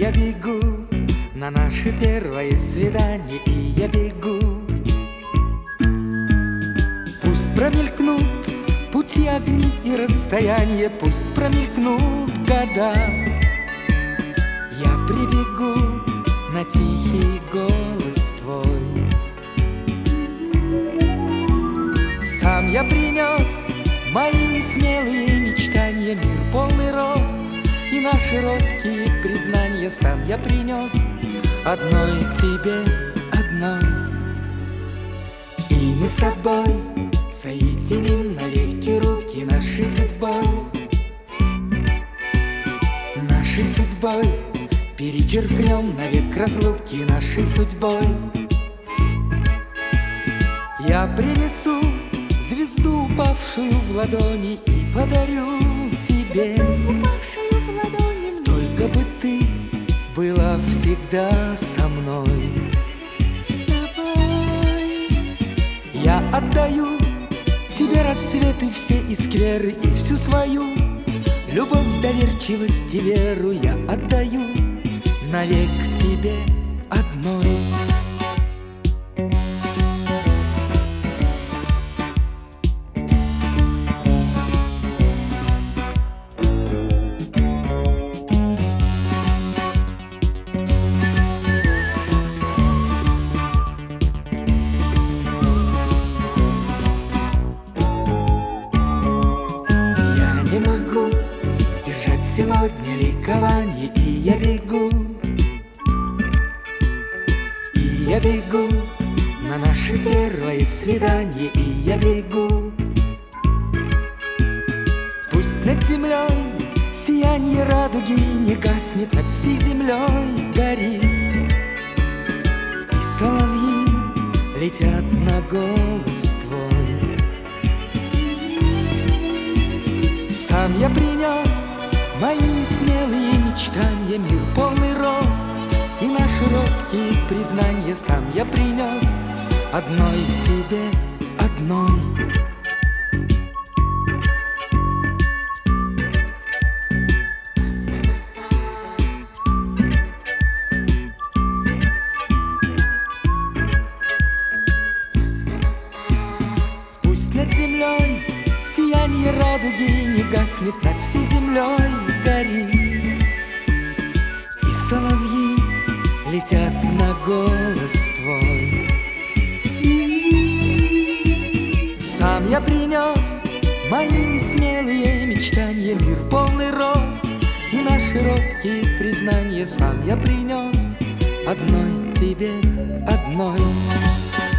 я бегу на наше первое свидание, и я бегу. Пусть промелькнут пути, огни и расстояния, пусть промелькнут года. Я прибегу на тихий голос твой. Сам я принес мои несмелые мечтания, мир полный роз и наши робкие признания. Сам я принес одной тебе, одной. И мы с тобой соединим навеки руки нашей судьбой. Нашей судьбой перечеркнем навек разлуки нашей судьбой. Я принесу звезду, упавшую в ладони, и подарю тебе. Только бы ты была всегда со мной. С тобой я отдаю тебе рассветы, все и скверы, и всю свою любовь, доверчивость и веру я отдаю навек тебе одной. Не могу сдержать сегодня ликование, и я бегу. И я бегу на наше первое свидание, и я бегу. Пусть над землей сияние радуги не гаснет, над всей землей горит, и соловьи летят на голос твой. Сам я принес мои несмелые мечтания, мир полный роз и наши робкие признания. Сам я принес одной тебе, одной. Пусть над землей сияние радуги не гаснет, над всей землей горит, и соловьи летят на голос твой. Сам я принес мои несмелые мечтания, мир полный роз и наши робкие признания. Сам я принес одной тебе, одной.